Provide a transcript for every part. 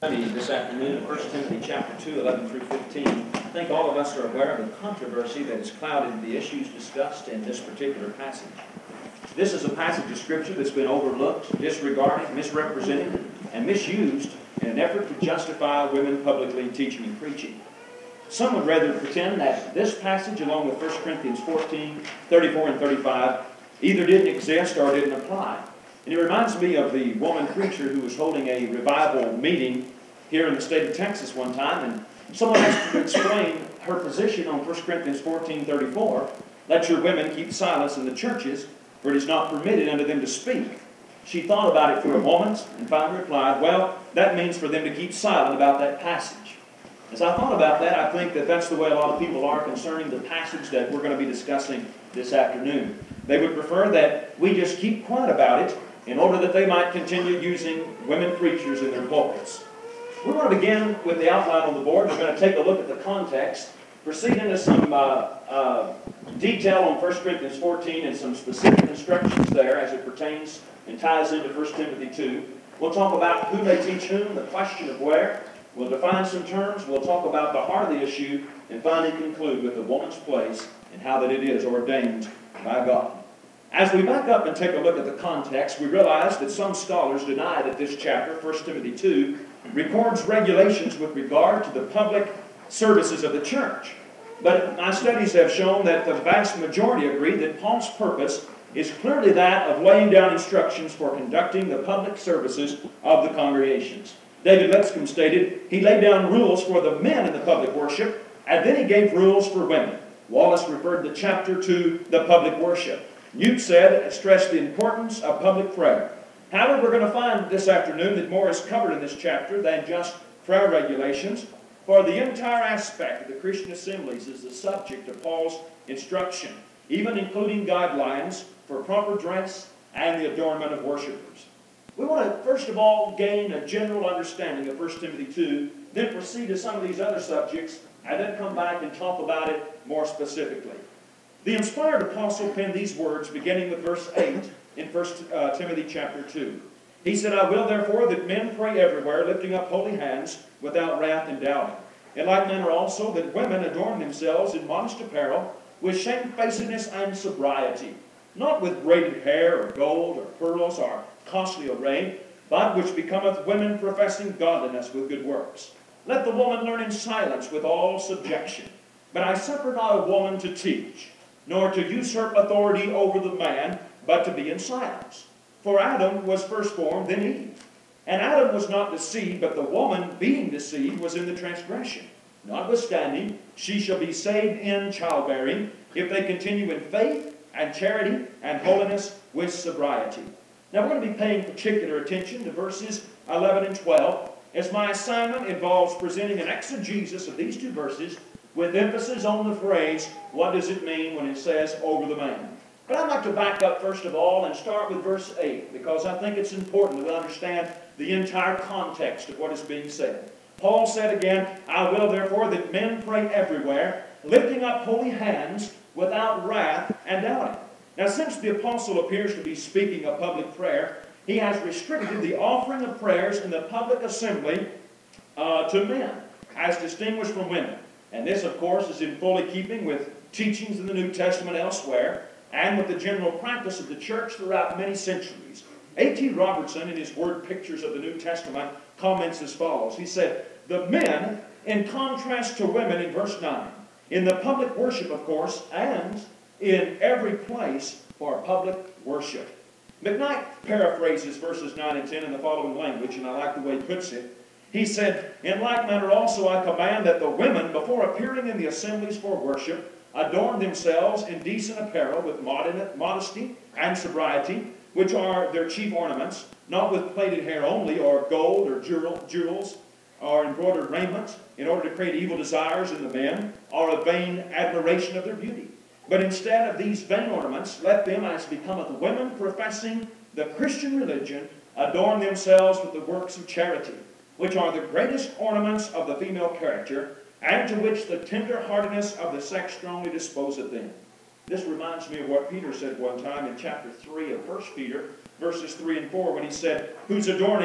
This afternoon, 1 Timothy chapter 2, 11 through 15. I think all of us are aware of the controversy that has clouded the issues discussed in this particular passage. This is a passage of Scripture that's been overlooked, disregarded, misrepresented, and misused in an effort to justify women publicly teaching and preaching. Some would rather pretend that this passage, along with 1 Corinthians 14, 34, and 35, either didn't exist or didn't apply. And it reminds me of the woman preacher who was holding a revival meeting here in the state of Texas one time, and someone asked her to explain her position on 1 Corinthians 14:34. Let your women keep silence in the churches, for it is not permitted unto them to speak. She thought about it for a moment and finally replied, well, that means for them to keep silent about that passage. As I thought about that, I think that that's the way a lot of people are concerning the passage that we're going to be discussing this afternoon. They would prefer that we just keep quiet about it in order that they might continue using women preachers in their pulpits. We're going to begin with the outline on the board. We're going to take a look at the context, proceed into some detail on 1 Corinthians 14 and some specific instructions there as it pertains and ties into 1 Timothy 2. We'll talk about who may teach whom, the question of where. We'll define some terms. We'll talk about the heart of the issue and finally conclude with the woman's place and how that it is ordained by God. As we back up and take a look at the context, we realize that some scholars deny that this chapter, 1 Timothy 2, records regulations with regard to the public services of the church. But my studies have shown that the vast majority agree that Paul's purpose is clearly that of laying down instructions for conducting the public services of the congregations. David Lipscomb stated, he laid down rules for the men in the public worship, and then he gave rules for women. Wallace referred the chapter to the public worship. Newt stressed the importance of public prayer. However, we're going to find this afternoon that more is covered in this chapter than just prayer regulations, for the entire aspect of the Christian assemblies is the subject of Paul's instruction, even including guidelines for proper dress and the adornment of worshipers. We want to, first of all, gain a general understanding of 1 Timothy 2, then proceed to some of these other subjects, and then come back and talk about it more specifically. The inspired apostle penned these words beginning with verse 8 in 1 Timothy chapter 2. He said, I will therefore that men pray everywhere, lifting up holy hands without wrath and doubting. In like manner also that women adorn themselves in modest apparel, with shamefacedness and sobriety, not with braided hair or gold or pearls or costly array, but which becometh women professing godliness with good works. Let the woman learn in silence with all subjection. But I suffer not a woman to teach, nor to usurp authority over the man, but to be in silence. For Adam was first formed, then Eve. And Adam was not deceived, but the woman, being deceived, was in the transgression. Notwithstanding, she shall be saved in childbearing, if they continue in faith and charity and holiness with sobriety. Now we're going to be paying particular attention to verses 11 and 12, as my assignment involves presenting an exegesis of these two verses with emphasis on the phrase, what does it mean when it says over the man? But I'd like to back up first of all and start with verse 8, because I think it's important to understand the entire context of what is being said. Paul said again, I will therefore that men pray everywhere, lifting up holy hands without wrath and doubting. Now since the apostle appears to be speaking of public prayer, he has restricted the offering of prayers in the public assembly to men, as distinguished from women. And this, of course, is in fully keeping with teachings in the New Testament elsewhere, and with the general practice of the church throughout many centuries. A.T. Robertson, in his Word Pictures of the New Testament, comments as follows. He said, the men, in contrast to women in verse 9, in the public worship, of course, and in every place for public worship. McKnight paraphrases verses 9 and 10 in the following language, and I like the way he puts it. He said, in like manner also I command that the women, before appearing in the assemblies for worship, adorn themselves in decent apparel with modesty and sobriety, which are their chief ornaments, not with plaited hair only, or gold, or jewels, or embroidered raiment, in order to create evil desires in the men, or a vain admiration of their beauty. But instead of these vain ornaments, let them, as becometh women professing the Christian religion, adorn themselves with the works of charity, which are the greatest ornaments of the female character, and to which the tender-heartedness of the sex strongly disposeth them. This reminds me of what Peter said one time in chapter 3 of 1 Peter, verses 3 and 4, when he said, whose adorning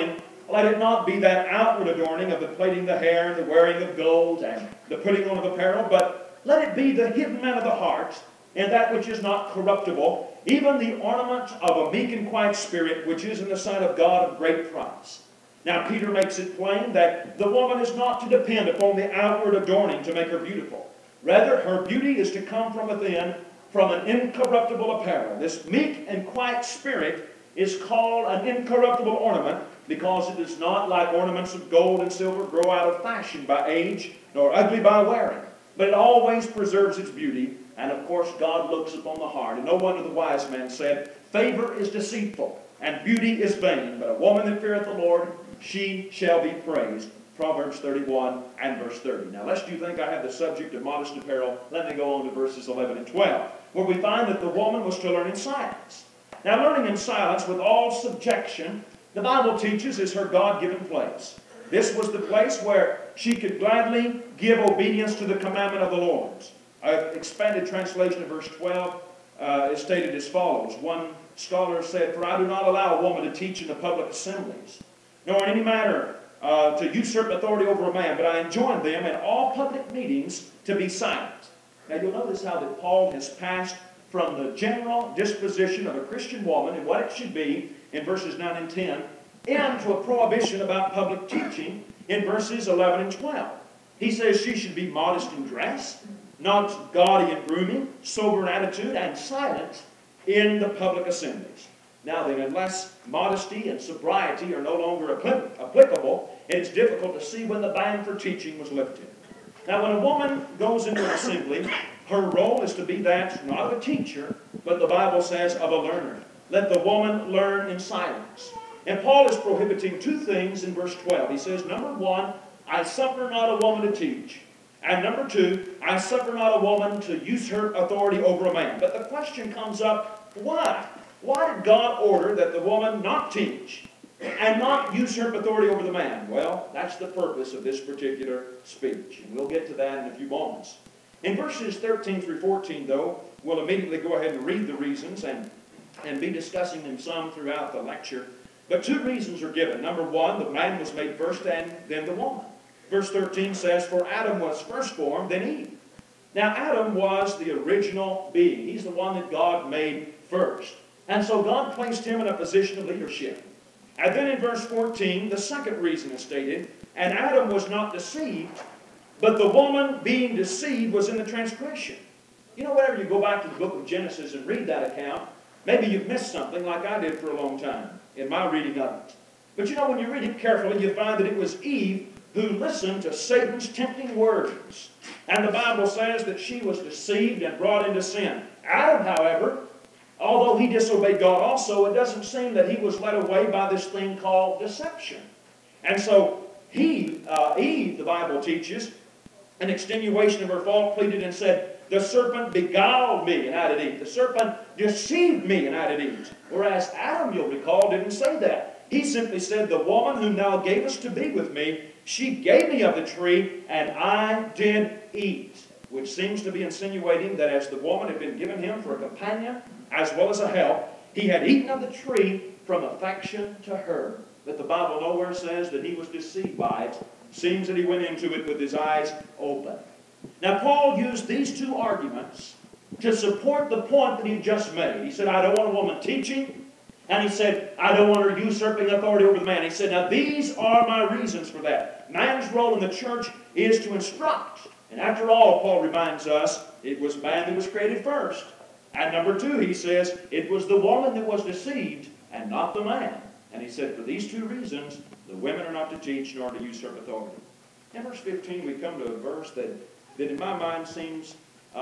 let it not be that outward adorning of the plaiting the hair, and the wearing of gold, and the putting on of apparel, but let it be the hidden man of the heart, and that which is not corruptible, even the ornament of a meek and quiet spirit, which is in the sight of God of great price. Now Peter makes it plain that the woman is not to depend upon the outward adorning to make her beautiful. Rather, her beauty is to come from within, from an incorruptible apparel. This meek and quiet spirit is called an incorruptible ornament because it does not, like ornaments of gold and silver, grow out of fashion by age, nor ugly by wearing. But it always preserves its beauty, and of course God looks upon the heart. And no wonder the wise man said, favor is deceitful, and beauty is vain, but a woman that feareth the Lord, she shall be praised. Proverbs 31 and verse 30. Now, lest you think I have the subject of modest apparel, let me go on to verses 11 and 12, where we find that the woman was to learn in silence. Now, learning in silence with all subjection, the Bible teaches, is her God-given place. This was the place where she could gladly give obedience to the commandment of the Lord. An expanded translation of verse 12 is stated as follows. One scholar said, "For I do not allow a woman to teach in the public assemblies, nor in any manner to usurp authority over a man, but I enjoin them in all public meetings to be silent." Now you'll notice how that Paul has passed from the general disposition of a Christian woman and what it should be in verses 9 and 10 into a prohibition about public teaching in verses 11 and 12. He says she should be modest in dress, not gaudy in grooming, sober in attitude, and silent in the public assemblies. Now then, unless modesty and sobriety are no longer applicable, it is difficult to see when the ban for teaching was lifted. Now, when a woman goes into an assembly, her role is to be that, not of a teacher, but the Bible says of a learner. Let the woman learn in silence. And Paul is prohibiting two things in verse 12. He says, number one, I suffer not a woman to teach. And number two, I suffer not a woman to usurp authority over a man. But the question comes up, why? Why did God order that the woman not teach and not usurp authority over the man? Well, that's the purpose of this particular speech. And we'll get to that in a few moments. In verses 13 through 14, though, we'll immediately go ahead and read the reasons and be discussing them some throughout the lecture. But two reasons are given. Number one, the man was made first and then the woman. Verse 13 says, for Adam was first formed, then Eve. Now, Adam was the original being. He's the one that God made first. And so God placed him in a position of leadership. And then in verse 14, the second reason is stated, and Adam was not deceived, but the woman being deceived was in the transgression. You know, whenever you go back to the book of Genesis and read that account, maybe you've missed something like I did for a long time in my reading of it. But you know, when you read it carefully, you find that it was Eve who listened to Satan's tempting words. And the Bible says that she was deceived and brought into sin. Adam, however, although he disobeyed God also, it doesn't seem that he was led away by this thing called deception. And so Eve, the Bible teaches, in extenuation of her fault, pleaded and said, the serpent beguiled me and I did eat. The serpent deceived me and I did eat. Whereas Adam, you'll recall, didn't say that. He simply said, the woman whom thou gavest to be with me, she gave me of the tree and I did eat. Which seems to be insinuating that as the woman had been given him for a companion as well as a help, he had eaten of the tree from affection to her. But the Bible nowhere says that he was deceived by it. Seems that he went into it with his eyes open. Now, Paul used these two arguments to support the point that he just made. He said, I don't want a woman teaching. And he said, I don't want her usurping authority over the man. He said, now these are my reasons for that. Man's role in the church is to instruct. And after all, Paul reminds us, it was man that was created first. And number two, he says, it was the woman that was deceived and not the man. And he said, for these two reasons, the women are not to teach nor to usurp authority. In verse 15, we come to a verse that in my mind seems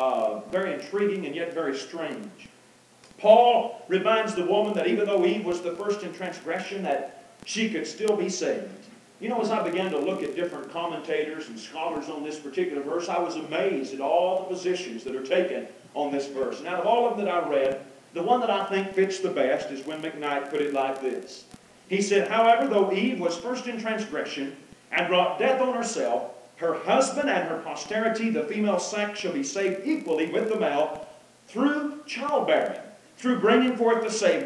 very intriguing and yet very strange. Paul reminds the woman that even though Eve was the first in transgression, that she could still be saved. You know, as I began to look at different commentators and scholars on this particular verse, I was amazed at all the positions that are taken on this verse. And out of all of them that I read, the one that I think fits the best is when McKnight put it like this. He said, however, though Eve was first in transgression and brought death on herself, her husband and her posterity, the female sex, shall be saved equally with the male through childbearing, through bringing forth the Savior,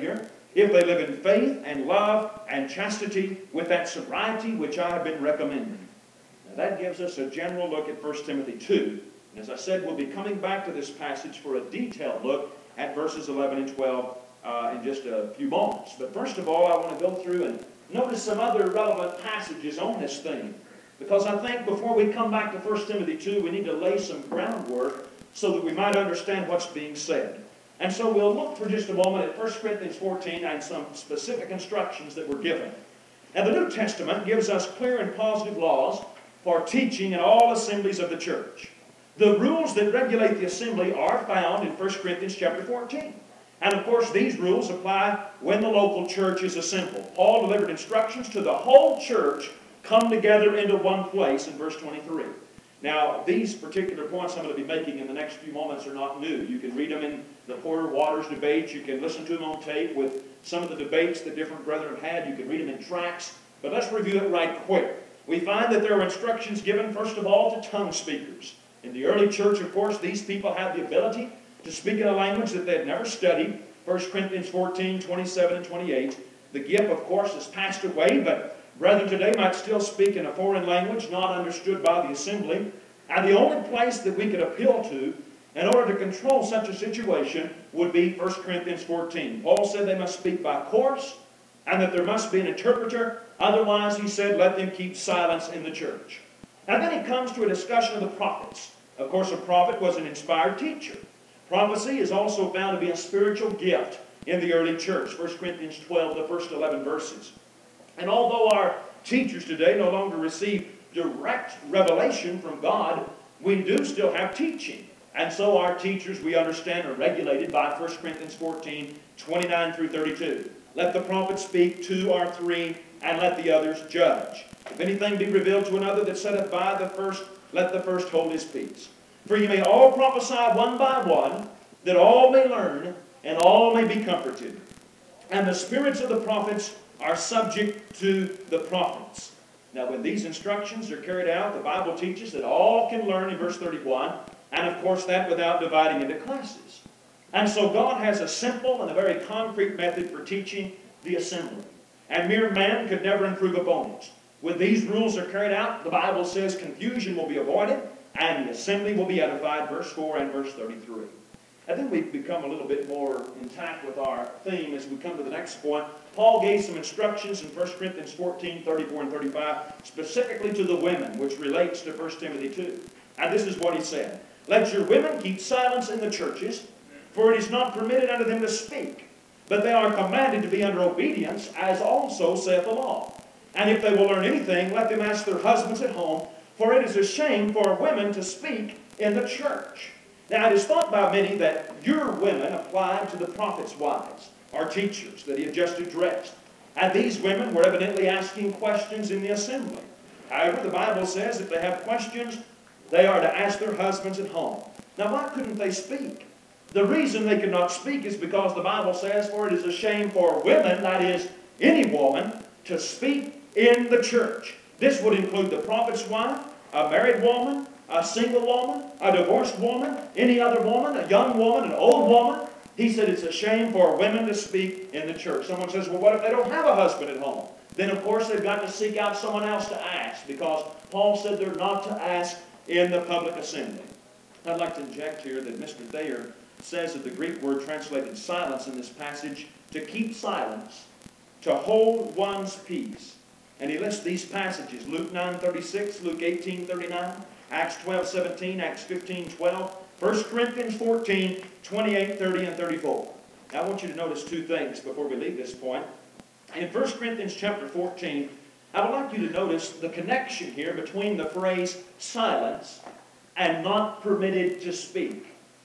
if they live in faith and love and chastity with that sobriety which I have been recommending. Now that gives us a general look at 1 Timothy 2. And as I said, we'll be coming back to this passage for a detailed look at verses 11 and 12 in just a few moments. But first of all, I want to go through and notice some other relevant passages on this theme. Because I think before we come back to 1 Timothy 2, we need to lay some groundwork so that we might understand what's being said. And so we'll look for just a moment at 1 Corinthians 14 and some specific instructions that were given. Now the New Testament gives us clear and positive laws for teaching in all assemblies of the church. The rules that regulate the assembly are found in 1 Corinthians chapter 14. And of course these rules apply when the local church is assembled. Paul delivered instructions to the whole church come together into one place in verse 23. Now, these particular points I'm going to be making in the next few moments are not new. You can read them in the Porter Waters debates. You can listen to them on tape with some of the debates that different brethren have had. You can read them in tracts. But let's review it right quick. We find that there are instructions given, first of all, to tongue speakers. In the early church, of course, these people had the ability to speak in a language that they had never studied. 1 Corinthians 14, 27 and 28. The gift, of course, has passed away, but brethren today might still speak in a foreign language not understood by the assembly. And the only place that we could appeal to in order to control such a situation would be 1 Corinthians 14. Paul said they must speak by course and that there must be an interpreter. Otherwise, he said, let them keep silence in the church. And then he comes to a discussion of the prophets. Of course, a prophet was an inspired teacher. Prophecy is also found to be a spiritual gift in the early church. 1 Corinthians 12, the first 11 verses. And although our teachers today no longer receive direct revelation from God, we do still have teaching. And so our teachers, we understand, are regulated by 1 Corinthians 14, 29 through 32. Let the prophet speak 2 or 3, and let the others judge. If anything be revealed to another that setteth by the first, let the first hold his peace. For you may all prophesy one by one, that all may learn, and all may be comforted. And the spirits of the prophets are subject to the prophets. Now when these instructions are carried out, the Bible teaches that all can learn in verse 31, and of course that without dividing into classes. And so God has a simple and a very concrete method for teaching the assembly. And mere man could never improve upon it. When these rules are carried out, the Bible says confusion will be avoided, and the assembly will be edified, verse 4 and verse 33. I think we've become a little bit more intact with our theme as we come to the next point. Paul gave some instructions in 1 Corinthians 14, 34 and 35, specifically to the women, which relates to 1 Timothy 2. And this is what he said. Let your women keep silence in the churches, for it is not permitted unto them to speak. But they are commanded to be under obedience, as also saith the law. And if they will learn anything, let them ask their husbands at home, for it is a shame for women to speak in the church. Now, it is thought by many that your women applied to the prophet's wives, or teachers, that he had just addressed. And these women were evidently asking questions in the assembly. However, the Bible says if they have questions, they are to ask their husbands at home. Now, why couldn't they speak? The reason they could not speak is because the Bible says, for it is a shame for women, that is, any woman, to speak in the church. This would include the prophet's wife, a married woman, a single woman, a divorced woman, any other woman, a young woman, an old woman. He said it's a shame for women to speak in the church. Someone says, well, what if they don't have a husband at home? Then, of course, they've got to seek out someone else to ask, because Paul said they're not to ask in the public assembly. I'd like to inject here that Mr. Thayer says that the Greek word translated silence in this passage, to keep silence, to hold one's peace. And he lists these passages, Luke 9:36, Luke 18:39, Acts 12:17, Acts 15:12, 1 Corinthians 14, 28, 30, and 34. Now I want you to notice two things before we leave this point. In 1 Corinthians chapter 14, I would like you to notice the connection here between the phrase silence and not permitted to speak.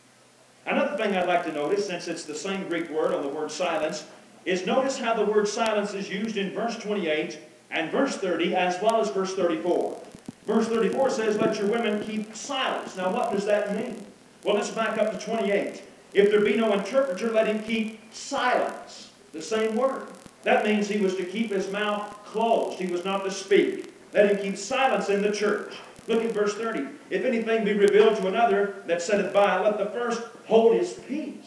Another thing I'd like to notice, since it's the same Greek word on the word silence, is notice how the word silence is used in verse 28 and verse 30 as well as verse 34. Verse 34 says, let your women keep silence. Now what does that mean? Well, let's back up to 28. If there be no interpreter, let him keep silence. The same word. That means he was to keep his mouth closed. He was not to speak. Let him keep silence in the church. Look at verse 30. If anything be revealed to another that setteth by, let the first hold his peace.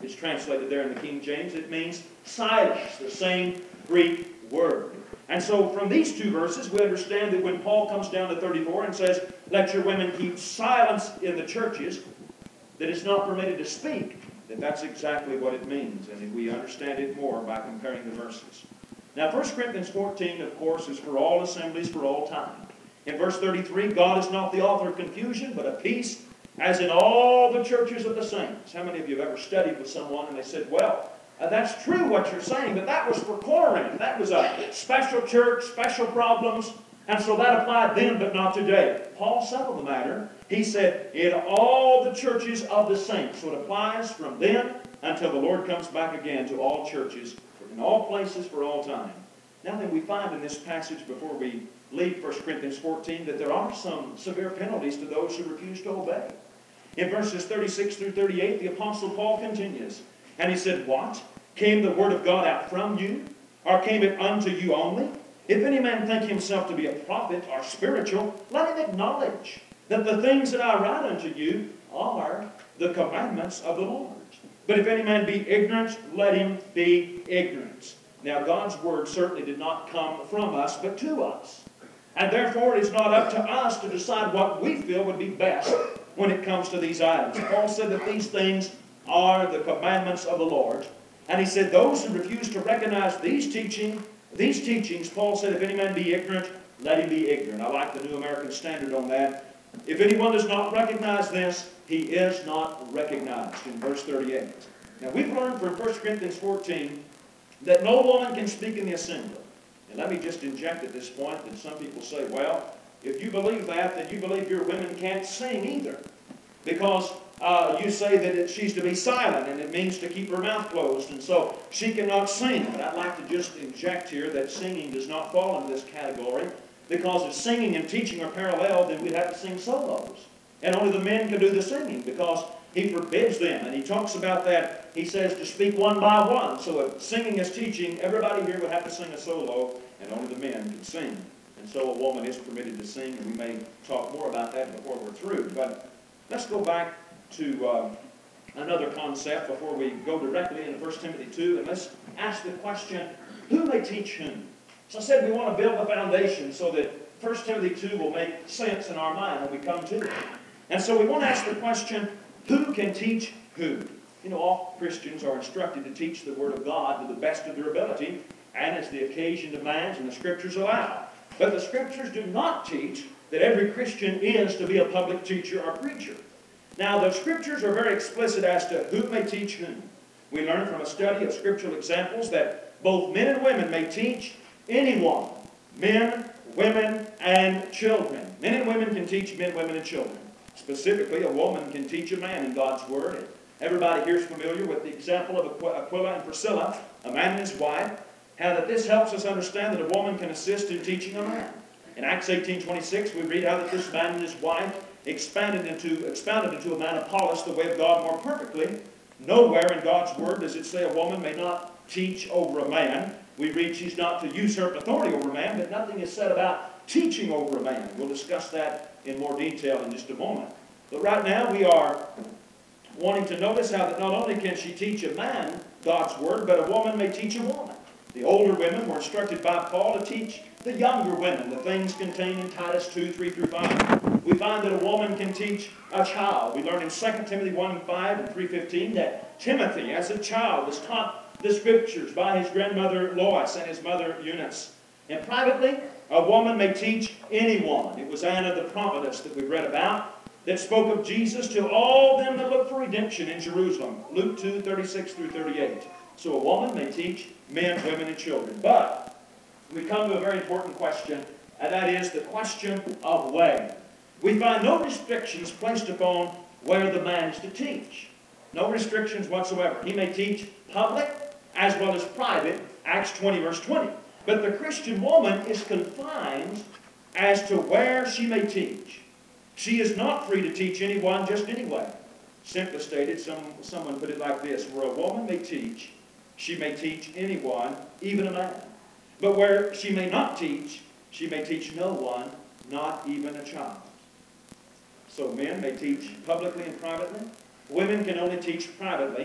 It's translated there in the King James. It means silence, the same Greek word. And so from these two verses, we understand that when Paul comes down to 34 and says, let your women keep silence in the churches, that it's not permitted to speak, that that's exactly what it means. And we understand it more by comparing the verses. Now 1 Corinthians 14, of course, is for all assemblies, for all time. In verse 33, God is not the author of confusion, but of peace, as in all the churches of the saints. How many of you have ever studied with someone and they said, well, that's true what you're saying, but that was for Corinth. That was a special church, special problems, and so that applied then, but not today. Paul settled the matter. He said, in all the churches of the saints. So it applies from then until the Lord comes back again to all churches, in all places, for all time. Now then, we find in this passage, before we leave 1 Corinthians 14, that there are some severe penalties to those who refuse to obey. In verses 36 through 38, the Apostle Paul continues, and he said, what? Came the word of God out from you? Or came it unto you only? If any man think himself to be a prophet or spiritual, let him acknowledge that the things that I write unto you are the commandments of the Lord. But if any man be ignorant, let him be ignorant. Now God's word certainly did not come from us, but to us. And therefore it is not up to us to decide what we feel would be best when it comes to these items. Paul said that these things are the commandments of the Lord. And he said those who refuse to recognize these teachings, Paul said, if any man be ignorant, let him be ignorant. I like the New American Standard on that. If anyone does not recognize this, he is not recognized, in verse 38. Now we've learned from 1 Corinthians 14 that no woman can speak in the assembly. And let me just inject at this point that some people say, well, if you believe that, then you believe your women can't sing either. Because you say that she's to be silent, and it means to keep her mouth closed, and so she cannot sing. But I'd like to just inject here that singing does not fall into this category, because if singing and teaching are parallel, then we'd have to sing solos. And only the men can do the singing, because he forbids them. And he talks about that, he says, to speak one by one. So if singing is teaching, everybody here would have to sing a solo, and only the men can sing. And so a woman is permitted to sing, and we may talk more about that before we're through. But let's go back to another concept before we go directly into 1 Timothy 2, and let's ask the question, who may teach whom? So I said we want to build a foundation so that 1 Timothy 2 will make sense in our mind when we come to it. And so we want to ask the question, who can teach who? You know, all Christians are instructed to teach the Word of God to the best of their ability, and as the occasion demands and the Scriptures allow. But the Scriptures do not teach that every Christian is to be a public teacher or preacher. Now, the Scriptures are very explicit as to who may teach whom. We learn from a study of scriptural examples that both men and women may teach anyone. Men, women, and children. Men and women can teach men, women, and children. Specifically, a woman can teach a man in God's Word. Everybody here is familiar with the example of Aquila and Priscilla, a man and his wife. How that this helps us understand that a woman can assist in teaching a man. In Acts 18:26, we read how that this man and his wife expounded into a man Apollos the way of God more perfectly. Nowhere in God's Word does it say a woman may not teach over a man. We read she's not to usurp authority over a man, but nothing is said about teaching over a man. We'll discuss that in more detail in just a moment. But right now we are wanting to notice how that not only can she teach a man God's Word, but a woman may teach a woman. The older women were instructed by Paul to teach the younger women the things contained in Titus 2, 3 through 5. We find that a woman can teach a child. We learn in 2 Timothy 1:5 and 3:15 that Timothy, as a child, was taught the Scriptures by his grandmother Lois and his mother Eunice. And privately, a woman may teach anyone. It was Anna the prophetess that we read about that spoke of Jesus to all them that look for redemption in Jerusalem. Luke 2:36 through 38. So a woman may teach men, women, and children. But we come to a very important question, and that is the question of where. We find no restrictions placed upon where the man is to teach. No restrictions whatsoever. He may teach public as well as private, Acts 20 verse 20. But the Christian woman is confined as to where she may teach. She is not free to teach anyone just anywhere. Simply stated, someone put it like this, where a woman may teach, she may teach anyone, even a man. But where she may not teach, she may teach no one, not even a child. So men may teach publicly and privately. Women can only teach privately.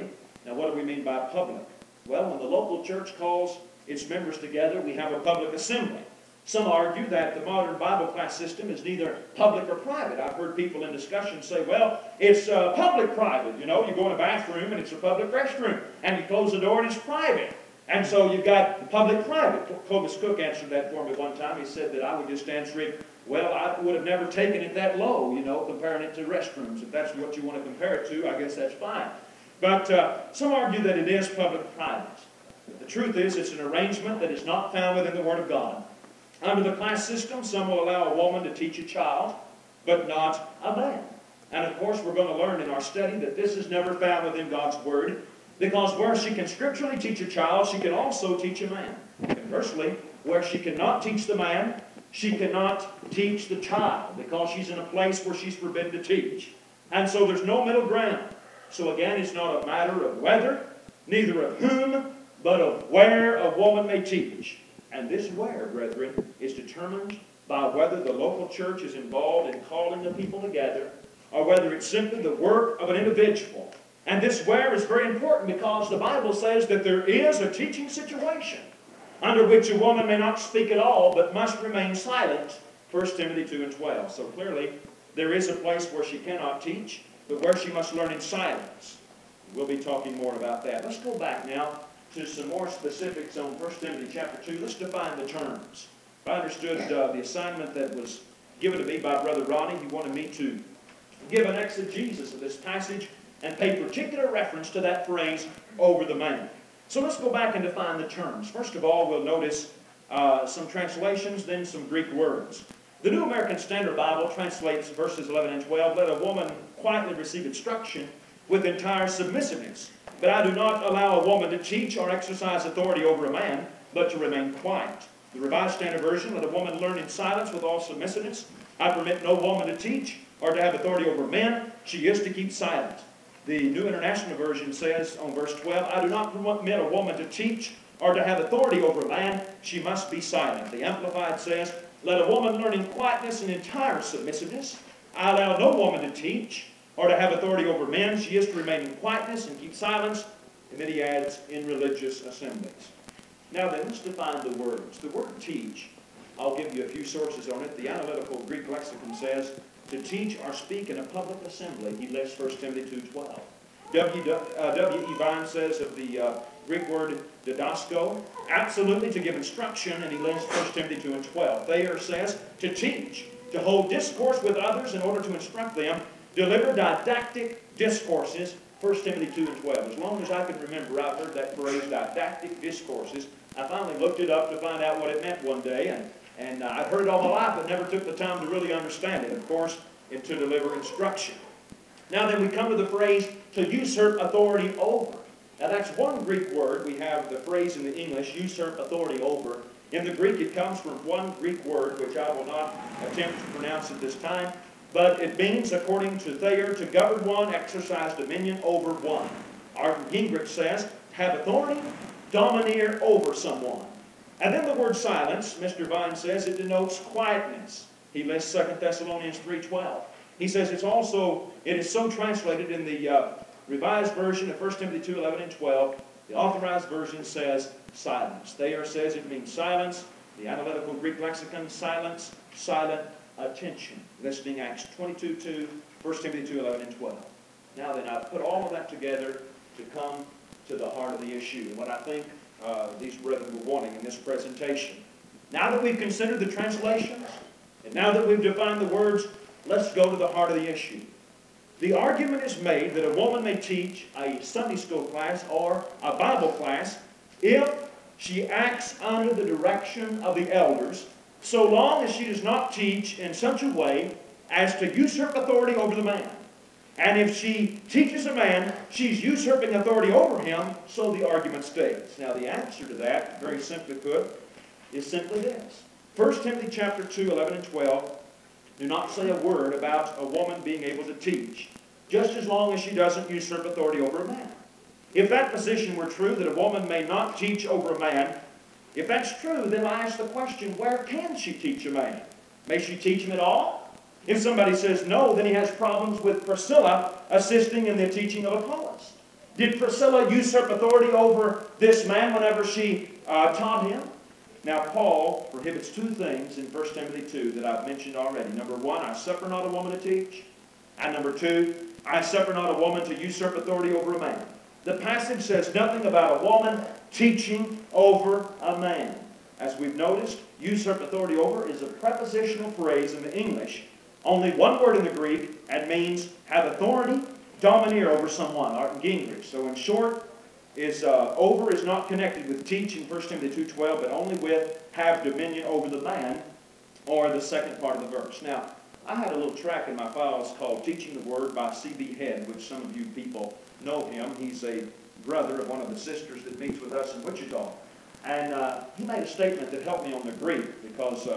Now, what do we mean by public? Well, when the local church calls its members together, we have a public assembly. Some argue that the modern Bible class system is neither public or private. I've heard people in discussion say, well, it's public-private. You know, you go in a bathroom and it's a public restroom, and you close the door and it's private. And so you've got public-private. Clovis Cook answered that for me one time. He said that I would just answer it, well, I would have never taken it that low, you know, comparing it to restrooms. If that's what you want to compare it to, I guess that's fine. But some argue that it is public-private. The truth is, it's an arrangement that is not found within the Word of God. Under the class system, some will allow a woman to teach a child, but not a man. And of course, we're going to learn in our study that this is never found within God's Word, because where she can scripturally teach a child, she can also teach a man. Conversely, where she cannot teach the man, she cannot teach the child, because she's in a place where she's forbidden to teach. And so there's no middle ground. So again, it's not a matter of whether, neither of whom, but of where a woman may teach. And this where, brethren, is determined by whether the local church is involved in calling the people together, or whether it's simply the work of an individual. And this where is very important, because the Bible says that there is a teaching situation under which a woman may not speak at all, but must remain silent. 1 Timothy 2 and 12. So clearly, there is a place where she cannot teach, but where she must learn in silence. We'll be talking more about that. Let's go back now to some more specifics on 1 Timothy chapter 2. Let's define the terms. I understood the assignment that was given to me by Brother Ronnie. He wanted me to give an exegesis of this passage and pay particular reference to that phrase, over the man. So let's go back and define the terms. First of all, we'll notice some translations, then some Greek words. The New American Standard Bible translates verses 11 and 12, let a woman quietly receive instruction with entire submissiveness. But I do not allow a woman to teach or exercise authority over a man, but to remain quiet. The Revised Standard Version, let a woman learn in silence with all submissiveness. I permit no woman to teach or to have authority over men. She is to keep silent. The New International Version says on verse 12, I do not permit a woman to teach or to have authority over a man. She must be silent. The Amplified says, let a woman learn in quietness and entire submissiveness. I allow no woman to teach or to have authority over men. She is to remain in quietness and keep silence. And then he adds, in religious assemblies. Now then, let's define the words. The word teach, I'll give you a few sources on it. The Analytical Greek Lexicon says, to teach or speak in a public assembly. He lists 1 Timothy 2:12. W.E. Vine says of the Greek word didasko, absolutely to give instruction, and he lists 1 Timothy 2 and 12. Thayer says to teach, to hold discourse with others in order to instruct them, deliver didactic discourses, 1 Timothy 2 and 12. As long as I can remember, I've heard that phrase, didactic discourses. I finally looked it up to find out what it meant one day, and I've heard it all my life, but never took the time to really understand it. Of course, to deliver instruction. Now then, we come to the phrase, to usurp authority over. Now that's one Greek word. We have the phrase in the English, usurp authority over. In the Greek, it comes from one Greek word, which I will not attempt to pronounce at this time, but it means, according to Thayer, to govern one, exercise dominion over one. Arthur Gingrich says, have authority, domineer over someone. And then the word silence, Mr. Vine says, it denotes quietness. He lists 2 Thessalonians 3:12. He says it is so translated in the Revised Version of 1 Timothy 2:11 and 12. The Authorized Version says silence. Thayer says it means silence. The Analytical Greek Lexicon, silence, silent attention. Listening, Acts 22:2, 1 Timothy 2:11 and 12. Now then, I've put all of that together to come to the heart of the issue, what I think these brethren were wanting in this presentation. Now that we've considered the translations, and now that we've defined the words, let's go to the heart of the issue. The argument is made that a woman may teach a Sunday school class or a Bible class if she acts under the direction of the elders, so long as she does not teach in such a way as to usurp authority over the man. And if she teaches a man, she's usurping authority over him, so the argument states. Now the answer to that, very simply put, is simply this. 1 Timothy chapter 2, 11 and 12 do not say a word about a woman being able to teach, just as long as she doesn't usurp authority over a man. If that position were true, that a woman may not teach over a man, if that's true, then I ask the question, where can she teach a man? May she teach him at all? If somebody says no, then he has problems with Priscilla assisting in the teaching of Apollos. Did Priscilla usurp authority over this man whenever she taught him? Now, Paul prohibits two things in 1 Timothy 2 that I've mentioned already. Number one, I suffer not a woman to teach. And number two, I suffer not a woman to usurp authority over a man. The passage says nothing about a woman teaching over a man. As we've noticed, usurp authority over is a prepositional phrase in the English. Only one word in the Greek, and means have authority, domineer over someone, art Gingrich. So in short, over is not connected with teach in 1 Timothy 2:12, but only with have dominion over the man, or the second part of the verse. Now, I had a little track in my files called Teaching the Word by C.B. Head, which some of you people know him. He's a brother of one of the sisters that meets with us in Wichita. And he made a statement that helped me on the Greek, because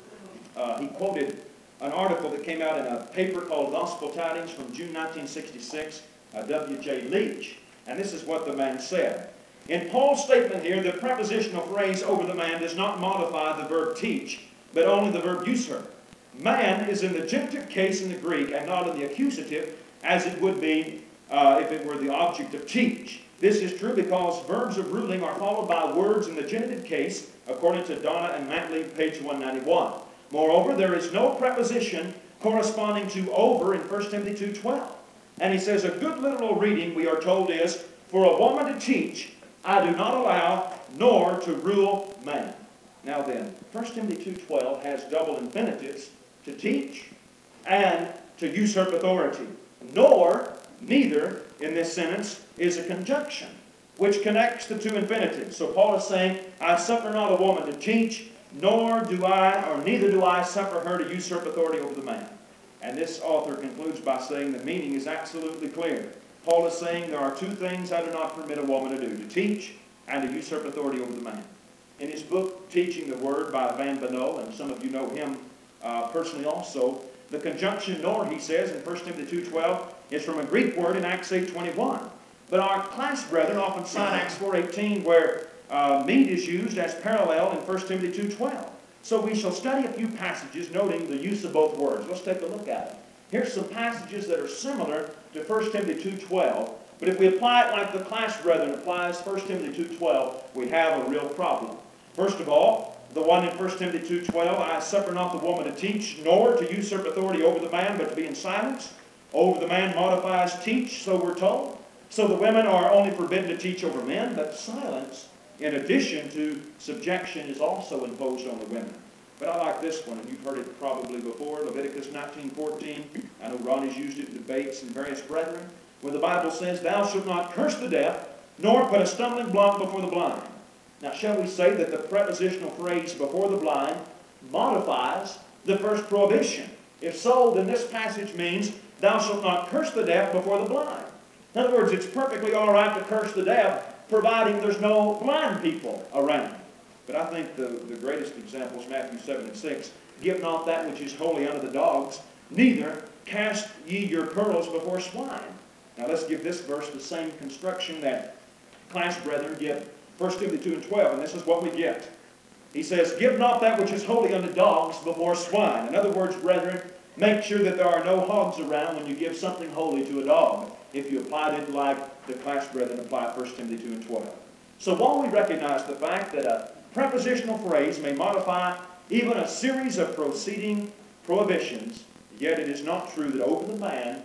he quoted an article that came out in a paper called Gospel Tidings from June 1966, W.J. Leach. And this is what the man said. In Paul's statement here, the prepositional phrase over the man does not modify the verb teach, but only the verb usurp. Man is in the genitive case in the Greek and not in the accusative, as it would be if it were the object of teach. This is true because verbs of ruling are followed by words in the genitive case, according to Donna and Matley, page 191. Moreover, there is no preposition corresponding to over in 1 Timothy 2:12. And he says a good literal reading, we are told, is, for a woman to teach, I do not allow, nor to rule man. Now then, 1 Timothy 2:12 has double infinitives, to teach and to usurp authority. Nor, neither, in this sentence, is a conjunction, which connects the two infinitives. So Paul is saying, I suffer not a woman to teach, nor do I, or neither do I suffer her to usurp authority over the man. And this author concludes by saying the meaning is absolutely clear. Paul is saying there are two things I do not permit a woman to do, to teach and to usurp authority over the man. In his book, Teaching the Word by Van Benoel, and some of you know him personally also, the conjunction nor, he says, in 1 Timothy 2:12, is from a Greek word in Acts 8:21. But our class brethren often cite Acts 4:18, where meet is used as parallel in 1 Timothy 2:12. So we shall study a few passages noting the use of both words. Let's take a look at it. Here's some passages that are similar to 1 Timothy 2:12, but if we apply it like the class brethren applies 1 Timothy 2:12, we have a real problem. First of all, the one in 1 Timothy 2:12, I suffer not the woman to teach, nor to usurp authority over the man, but to be in silence. Over the man modifies teach, so we're told. So the women are only forbidden to teach over men, but silence, in addition to subjection, is also imposed on the women. But I like this one, and you've heard it probably before, Leviticus 19:14. I know Ronnie's used it in debates and various brethren, where the Bible says, thou shalt not curse the deaf, nor put a stumbling block before the blind. Now, shall we say that the prepositional phrase before the blind modifies the first prohibition? If so, then this passage means, thou shalt not curse the deaf before the blind. In other words, it's perfectly all right to curse the deaf, providing there's no blind people around. But I think the greatest example is Matthew 7:6. Give not that which is holy unto the dogs, neither cast ye your pearls before swine. Now let's give this verse the same construction that class brethren give 1 Timothy 2:12, and this is what we get. He says, give not that which is holy unto dogs before swine. In other words, brethren, make sure that there are no hogs around when you give something holy to a dog, if you applied it like the class brethren applied 1 Timothy 2:12. So while we recognize the fact that a prepositional phrase may modify even a series of preceding prohibitions, yet it is not true that over the man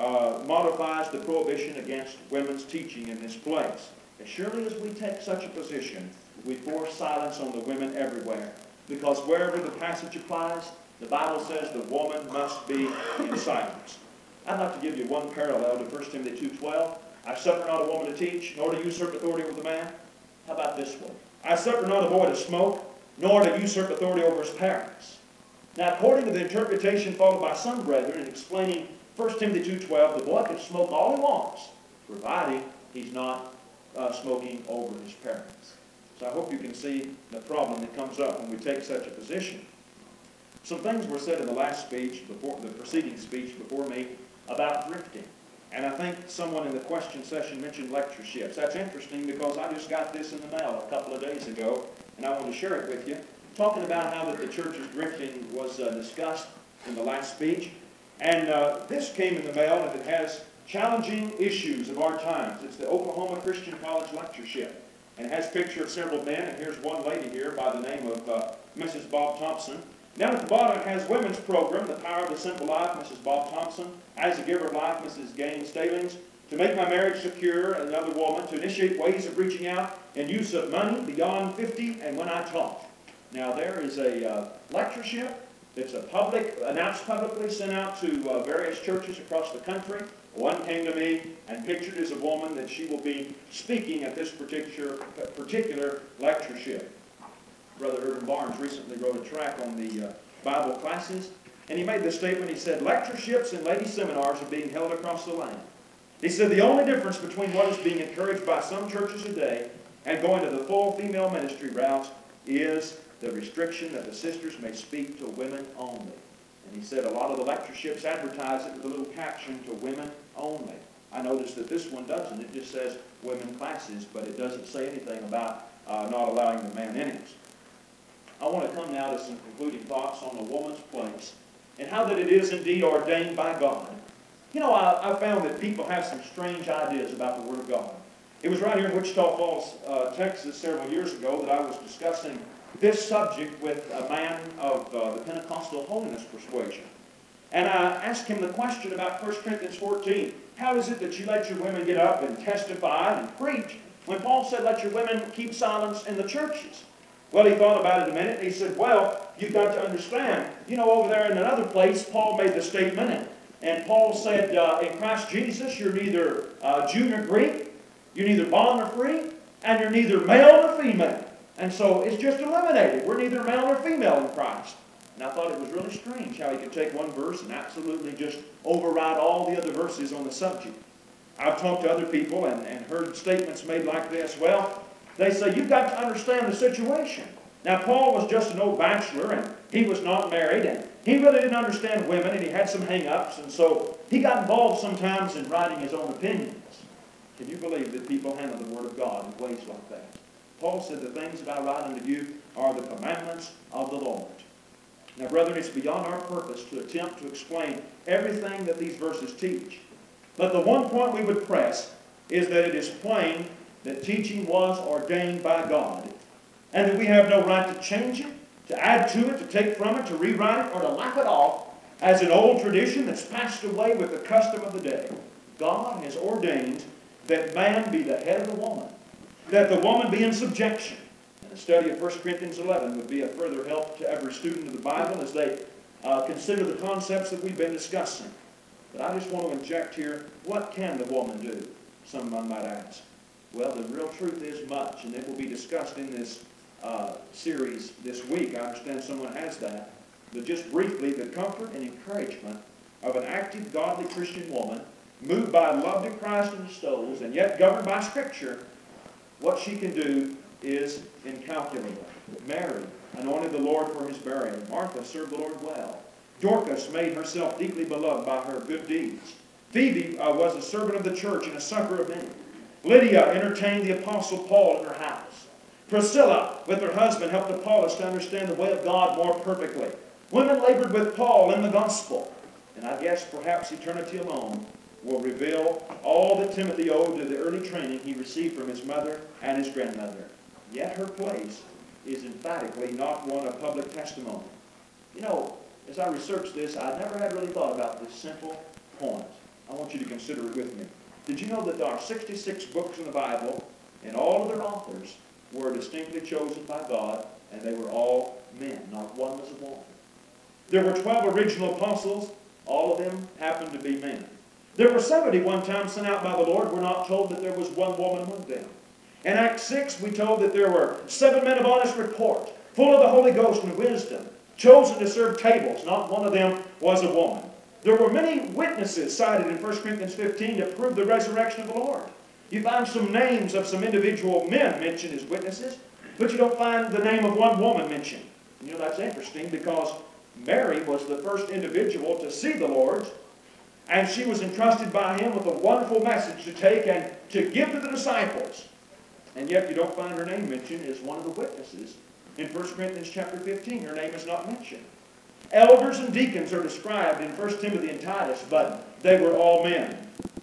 modifies the prohibition against women's teaching in this place. As surely as we take such a position, we force silence on the women everywhere. Because wherever the passage applies, the Bible says the woman must be in silence. I'd like to give you one parallel to 1 Timothy 2:12. I suffer not a woman to teach, nor to usurp authority over the man. How about this one? I suffer not a boy to smoke, nor to usurp authority over his parents. Now, according to the interpretation followed by some brethren in explaining 1 Timothy 2:12, the boy can smoke all he wants, providing he's not smoking over his parents. So I hope you can see the problem that comes up when we take such a position. Some things were said in the last speech, before the preceding speech before me, about drifting. And I think someone in the question session mentioned lectureships. That's interesting because I just got this in the mail a couple of days ago, and I want to share it with you. Talking about how that the church is drifting was discussed in the last speech. And this came in the mail, and it has Challenging Issues of Our Times. It's the Oklahoma Christian College Lectureship. And it has a picture of several men, and here's one lady here by the name of Mrs. Bob Thompson. Down at the bottom, it has women's program, The Power of the Simple Life, Mrs. Bob Thompson. As a Giver of Life, Mrs. Gaines Stalings. To Make My Marriage Secure, another woman. To Initiate Ways of Reaching Out and Use of Money Beyond 50, and When I Taught. Now, there is a lectureship. It's announced publicly, sent out to various churches across the country. One came to me and pictured as a woman that she will be speaking at this particular lectureship. Brother Urban Barnes recently wrote a tract on the Bible classes, and he made this statement. He said, lectureships and lady seminars are being held across the land. He said, the only difference between what is being encouraged by some churches today and going to the full female ministry routes is the restriction that the sisters may speak to women only. And he said a lot of the lectureships advertise it with a little caption to women only. I noticed that this one doesn't. It just says women classes, but it doesn't say anything about not allowing the man in it. I want to come now to some concluding thoughts on a woman's place and how that it is indeed ordained by God. You know, I found that people have some strange ideas about the Word of God. It was right here in Wichita Falls, Texas, several years ago that I was discussing this subject with a man of the Pentecostal holiness persuasion. And I asked him the question about 1 Corinthians 14. How is it that you let your women get up and testify and preach when Paul said let your women keep silence in the churches? Well, he thought about it a minute, and he said, well, you've got to understand. You know, over there in another place, Paul made the statement, and Paul said, in Christ Jesus, you're neither Jew nor Greek, you're neither bond nor free, and you're neither male nor female. And so it's just eliminated. We're neither male nor female in Christ. And I thought it was really strange how he could take one verse and absolutely just override all the other verses on the subject. I've talked to other people and heard statements made like this. Well, they say, you've got to understand the situation. Now, Paul was just an old bachelor, and he was not married, and he really didn't understand women, and he had some hang-ups, and so he got involved sometimes in writing his own opinions. Can you believe that people handle the Word of God in ways like that? Paul said, the things that I write unto you are the commandments of the Lord. Now, brethren, it's beyond our purpose to attempt to explain everything that these verses teach. But the one point we would press is that it is plain that teaching was ordained by God, and that we have no right to change it, to add to it, to take from it, to rewrite it, or to laugh it off as an old tradition that's passed away with the custom of the day. God has ordained that man be the head of the woman, that the woman be in subjection. And the study of 1 Corinthians 11 would be a further help to every student of the Bible as they consider the concepts that we've been discussing. But I just want to inject here, what can the woman do? Someone might ask. Well, the real truth is much, and it will be discussed in this series this week. I understand someone has that. But just briefly, the comfort and encouragement of an active, godly Christian woman, moved by love to Christ and his souls, and yet governed by Scripture, what she can do is incalculable. Mary anointed the Lord for his burial. Martha served the Lord well. Dorcas made herself deeply beloved by her good deeds. Phoebe was a servant of the church and a succor of many. Lydia entertained the Apostle Paul in her house. Priscilla, with her husband, helped Apollos to understand the way of God more perfectly. Women labored with Paul in the gospel. And I guess perhaps eternity alone will reveal all that Timothy owed to the early training he received from his mother and his grandmother. Yet her place is emphatically not one of public testimony. You know, as I researched this, I never had really thought about this simple point. I want you to consider it with me. Did you know that there are 66 books in the Bible, and all of their authors were distinctly chosen by God, and they were all men. Not one was a woman. There were 12 original apostles. All of them happened to be men. There were 70 one time sent out by the Lord. We're not told that there was one woman among them. In Acts 6, we told that there were 7 men of honest report, full of the Holy Ghost and wisdom, chosen to serve tables. Not one of them was a woman. There were many witnesses cited in 1 Corinthians 15 to prove the resurrection of the Lord. You find some names of some individual men mentioned as witnesses, but you don't find the name of one woman mentioned. You know, that's interesting because Mary was the first individual to see the Lord, and she was entrusted by him with a wonderful message to take and to give to the disciples. And yet you don't find her name mentioned as one of the witnesses. In 1 Corinthians chapter 15, her name is not mentioned. Elders and deacons are described in 1 Timothy and Titus, but they were all men.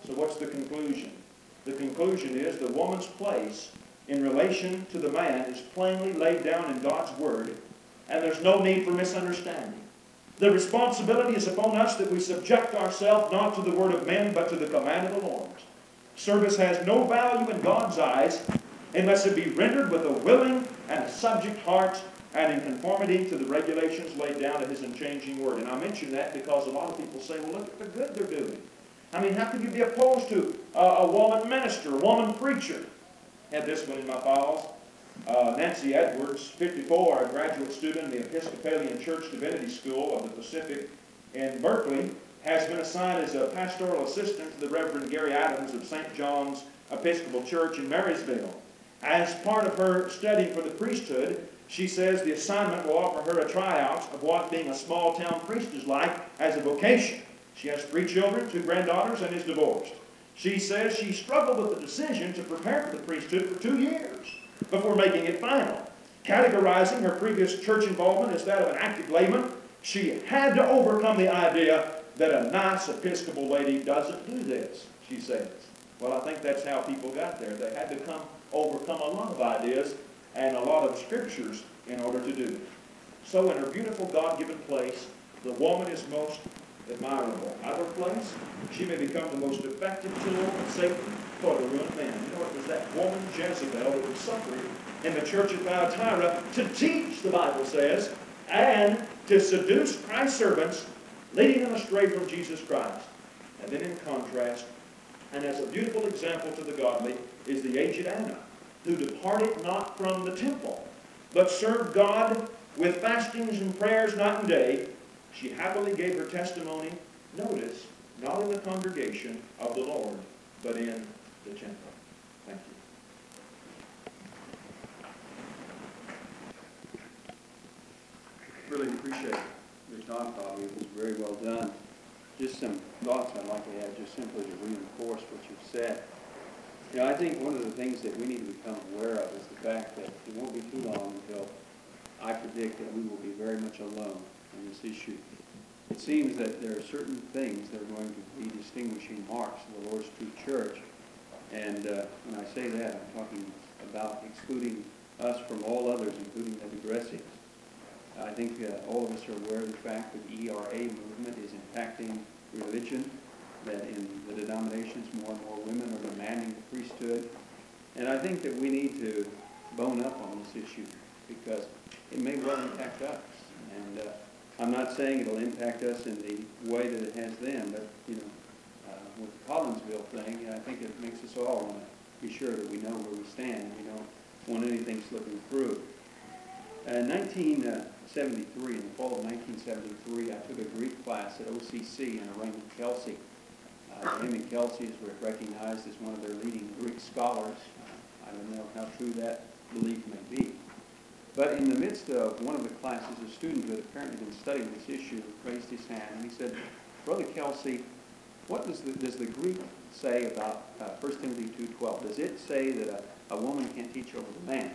So what's the conclusion? The conclusion is the woman's place in relation to the man is plainly laid down in God's Word, and there's no need for misunderstanding. The responsibility is upon us that we subject ourselves not to the word of men, but to the command of the Lord. Service has no value in God's eyes unless it be rendered with a willing and a subject heart and in conformity to the regulations laid down in His unchanging Word. And I mention that because a lot of people say, well, look at the good they're doing. I mean, how could you be opposed to a woman minister, a woman preacher? I had this one in my files. Nancy Edwards, 54, a graduate student in the Episcopalian Church Divinity School of the Pacific in Berkeley, has been assigned as a pastoral assistant to the Reverend Gary Adams of St. John's Episcopal Church in Marysville. As part of her studying for the priesthood, she says the assignment will offer her a tryout of what being a small-town priest is like as a vocation. She has 3 children, 2 granddaughters, and is divorced. She says she struggled with the decision to prepare for the priesthood for 2 years before making it final. Categorizing her previous church involvement as that of an active layman, she had to overcome the idea that a nice Episcopal lady doesn't do this, she says. Well, I think that's how people got there. They had to overcome a lot of ideas and a lot of scriptures in order to do it. So in her beautiful God-given place, the woman is most admirable. Out of her place, she may become the most effective tool of Satan for the ruin man. You know, it was that woman Jezebel that was suffering in the church at Thyatira to teach, the Bible says, and to seduce Christ's servants, leading them astray from Jesus Christ. And then in contrast, and as a beautiful example to the godly, is the aged Anna, who departed not from the temple, but served God with fastings and prayers night and day. She happily gave her testimony, notice, not in the congregation of the Lord, but in the temple. Thank you. Really appreciate your talk, Bobby. It was very well done. Just some thoughts I'd like to have just simply to reinforce what you've said. You know, I think one of the things that we need to become aware of is the fact that it won't be too long until I predict that we will be very much alone on this issue. It seems that there are certain things that are going to be distinguishing marks of the Lord's true church. And when I say that, I'm talking about excluding us from all others, including the digressives. I think all of us are aware of the fact that the ERA movement is impacting religion, that in the denominations more and more women are demanding the priesthood. And I think that we need to bone up on this issue because it may well impact us. And I'm not saying it'll impact us in the way that it has them, but, you know, with the Collinsville thing, I think it makes us all want to be sure that we know where we stand. We don't want anything slipping through. In 1973, in the fall of 1973, I took a Greek class at OCC under Raymond Kelsey. Raymond Kelsey is recognized as one of their leading Greek scholars. I don't know how true that belief may be. But in the midst of one of the classes, a student who had apparently been studying this issue raised his hand and he said, Brother Kelsey, what does the Greek say about 1 Timothy 2:12? Does it say that a woman can't teach over the man?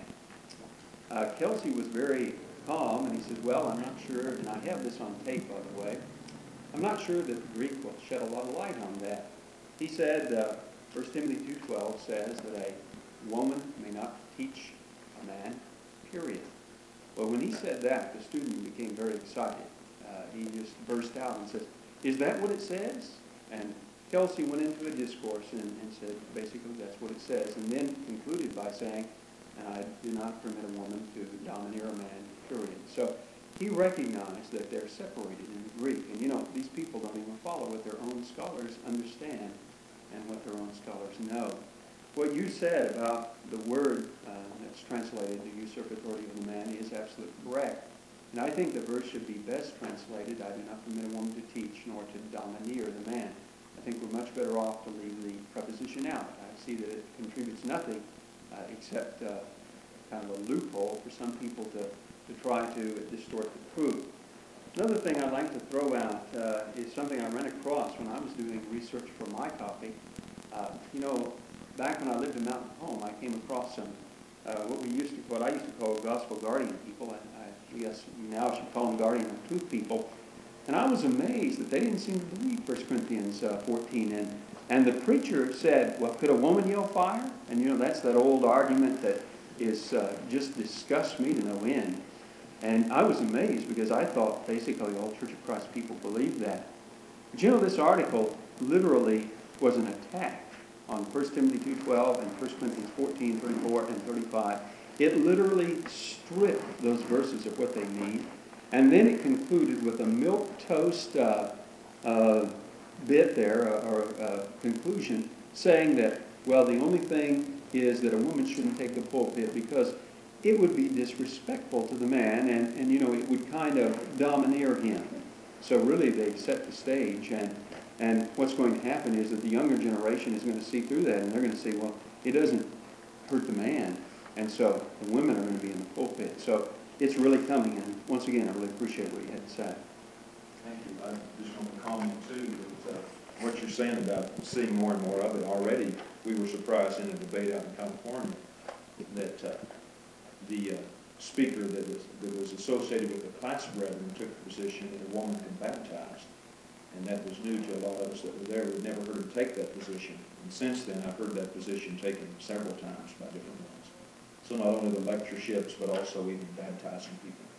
Kelsey was very calm, and he said, well, I'm not sure, and I have this on tape, by the way, I'm not sure that the Greek will shed a lot of light on that. He said, 1 Timothy 2:12 says that a woman may not teach a man, period. Well, when he said that, the student became very excited. He just burst out and said, is that what it says? And Kelsey went into a discourse and said, basically, that's what it says, and then concluded by saying, I do not permit a woman to domineer a man, period. So he recognized that they're separated in the Greek. And you know, these people don't even follow what their own scholars understand and what their own scholars know. What you said about the word that's translated to usurp authority of the man is absolutely correct. And I think the verse should be best translated, I do not permit a woman to teach nor to domineer the man. I think we're much better off to leave the preposition out. I see that it contributes nothing except kind of a loophole for some people to try to distort the truth. Another thing I'd like to throw out is something I ran across when I was doing research for my copy. You know, back when I lived in Mountain Home, I came across some what I used to call gospel guardian people. I guess now I should call them guardian of truth people. And I was amazed that they didn't seem to believe 1 Corinthians 14 And the preacher said, well, could a woman yell fire? And you know, that's that old argument that is just disgusts me to no end. And I was amazed because I thought basically all Church of Christ people believed that. But you know, this article literally was an attack on 1 Timothy 2:12 and 1 Corinthians 14:34 and 35. It literally stripped those verses of what they need. And then it concluded with a milquetoast bit there, or conclusion, saying that, well, the only thing is that a woman shouldn't take the pulpit because it would be disrespectful to the man, and you know, it would kind of domineer him. So really, they set the stage, and what's going to happen is that the younger generation is going to see through that, and they're going to say, well, it doesn't hurt the man, and so the women are going to be in the pulpit. So it's really coming, and once again, I really appreciate what you had to say. Thank you. I just want to comment too that what you're saying about seeing more and more of it already. We were surprised in a debate out in California that the speaker that was associated with the class brethren took the position that a woman had baptized, and that was new to a lot of us that were there. We'd never heard him take that position, and since then I've heard that position taken several times by different ones. So not only the lectureships, but also even baptizing people.